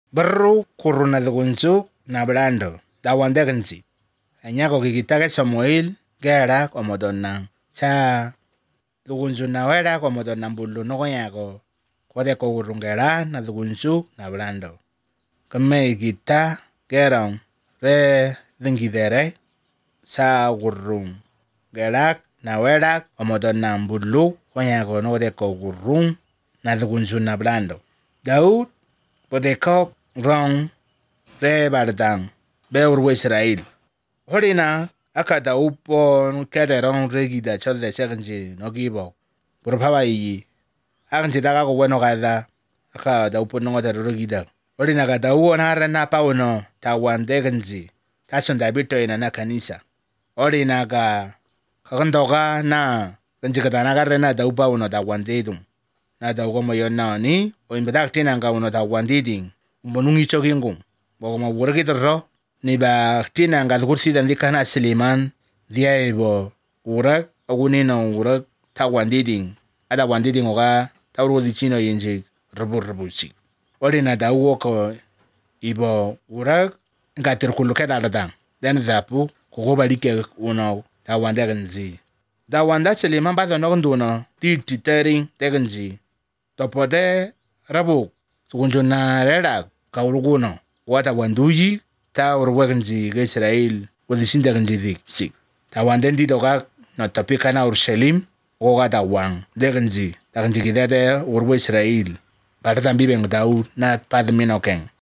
Beru kuruna dhugunzu na blando. Dawande ganzi. Anyako kikitake Samuel gera kwa modonna. Sa dhugunzu na wera kwa modonna mbulu noko nyako. Kode ko urungera na dhugunzu na blando. Kame kita gera re dhingidere. Sa urung gerak na wera kwa modonna mbulu kwa nyako noko ko urung na dhugunzu na blando. Daud pode ko rong re bardang be urwe Israel. Horina akada upo kede rong regida chodde sekenji no gibo. Purpaba iyi. Akanji daga ko bueno kada akada upo no ngota regida. Horina kada uo na rena pa uno ta wande kenji. Tasonda bito ina na kanisa. Horina ka kakandoka na kenji kada na rena da upa uno ta wande dum. Na da uko moyo na ni o imbedak tina nga uno ta wande ding. Mbonungi chokingum. Boko maburaki terro. Ni ba tina nga dhukursi dan dikana Siliman. Dia ebo urak. Agunina urak ta wandiding. Ada wandiding oka ta uru di chino yinjik. Rebu chik. Ori na da uwo ko ibo urak. Nga tirkuluket aladang. Dan dhapu kukuba like uno ta wandaganzi. Da wanda Siliman bato nokunduno. Titering teganzi. Topode rabu. Tukunjuna rerak. Kauruguno. Wata wanduji. Ta urwaganzi ga Israel. Wadishinda ganzi dik. Sik. Ta wandendi doka. No topika na Urushalim. Woga ta wang. Deganzi. Ta ganzi kidade urwa Israel. Bata tambibeng tau. Na padmino keng.